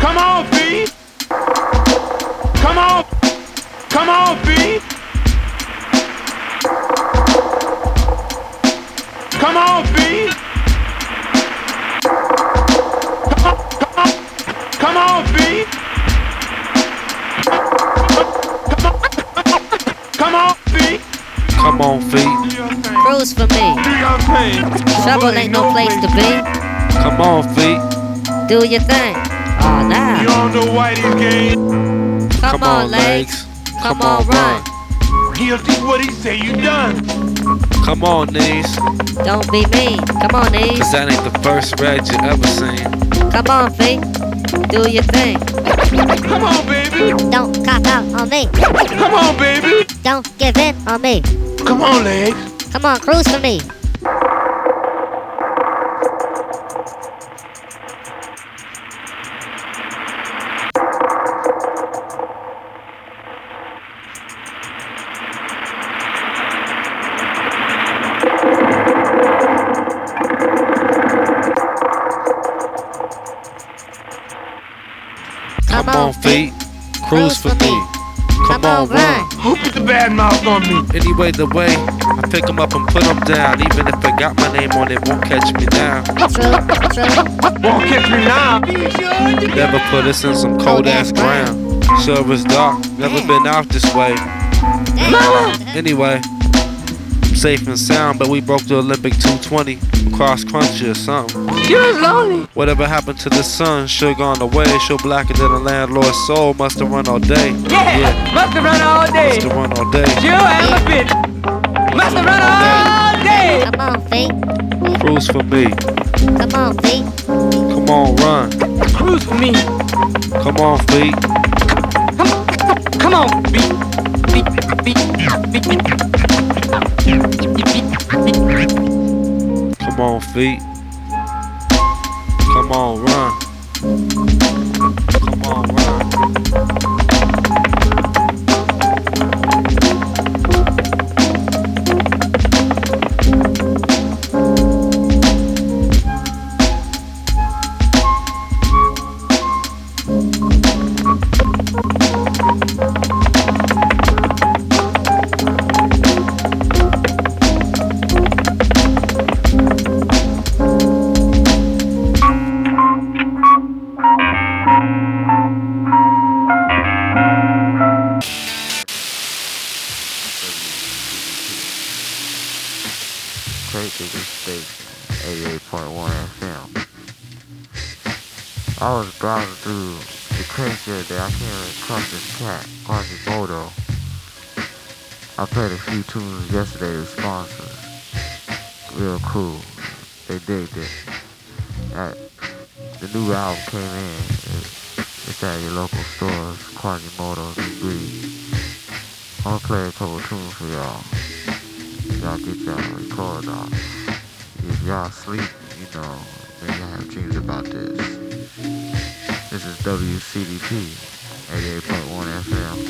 Come on, B. Come on. Come on, B. Come on, B. Come on, B. Come on, B. Come on, feet. Cruise for me. Trouble ain't no place to be. Come on, feet. Do your thing. Oh, now. You don't know why these games. Come on, legs. Come on, run. Guilty what he say you done. Come on, knees. Don't be mean. Come on, knees. Cause that ain't the first red you ever seen. Come on, feet. Do your thing. Come on, baby. Don't cop out on me. Come on, baby. Don't give in on me. Come on, legs. Come on, cruise for me. Come on, feet. Cruise for me. Come on, run. Who put the bad mouth on me? Anyway, the way I pick 'em up and put 'em down. Even if I got my name on it, won't catch me now. True, true. Won't catch me now. Never put us in some cold ass ground. Sure it's dark, never been out this way. Anyway, safe and sound, but we broke the Olympic 220. Cross country or something. You was lonely. Whatever happened to the sun, sure gone away. Sure blacker than a landlord's soul. Must have run all day. Yeah. Must have run all day. Must have run all day. You am a bitch. Must have run all day. Come on, feet. Cruise for me. Come on, feet. Come on, run. Cruise for me. Come on, feet. Come on, beat. Come on, feet. Come on, run. Come on, run. Station 88.1 FM. I was browsing through the crates the other day. I came across this cat, Quasimodo. I played a few tunes yesterday with sponsors. Real cool. They digged it. The new album came in. It's at your local stores, Quasimodo's New Breed. I'm gonna play a couple tunes for y'all. Y'all get y'all record off. If y'all sleep, you know, maybe y'all have dreams about this. This is WCDP 88.1 FM.